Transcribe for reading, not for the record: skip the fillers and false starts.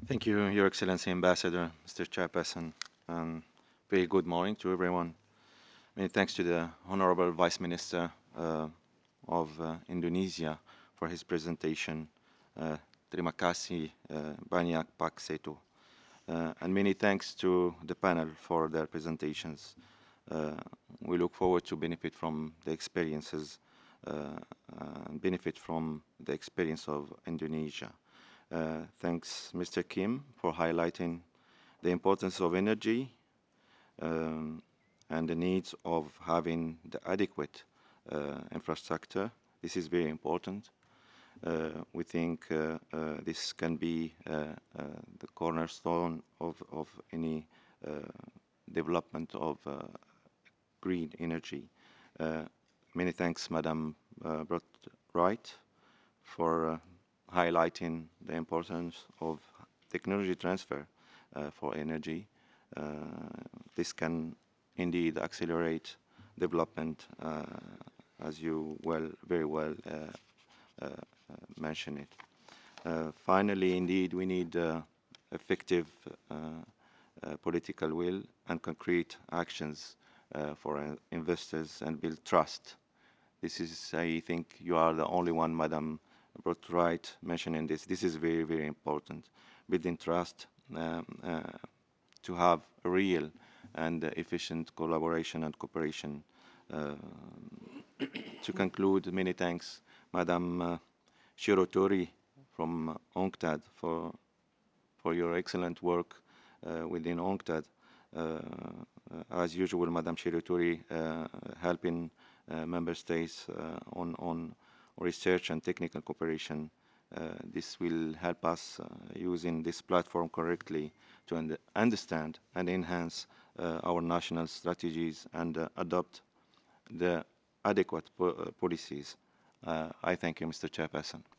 Thank you, Your Excellency Ambassador, Mr. Chairperson, and very good morning to everyone. Many thanks to the Honorable Vice Minister of Indonesia for his presentation. Terima kasih banyak Pak Seto. And many thanks to the panel for their presentations. We look forward to benefit from the experiences and benefit from the experience of Indonesia. Thanks, Mr. Kim, for highlighting the importance of energy and the needs of having the adequate infrastructure. This is very important. We think this can be the cornerstone of any development of green energy. Many thanks, Madam Brott-Wright, for highlighting the importance of technology transfer for energy. This can indeed accelerate development, as you very well mentioned it. Finally, indeed, we need effective political will and concrete actions for investors and build trust. This is, I think, you are the only one, Madam Brott-Wright, mentioning this. This is very important. Building trust to have a real and efficient collaboration and cooperation. To conclude, many thanks, Madam Shirotori from UNCTAD for your excellent work within UNCTAD. As usual, Madam Shirotori helping member states on research and technical cooperation. This will help us using this platform correctly to understand and enhance our national strategies and adopt the adequate policies. I thank you, Mr. Chairperson.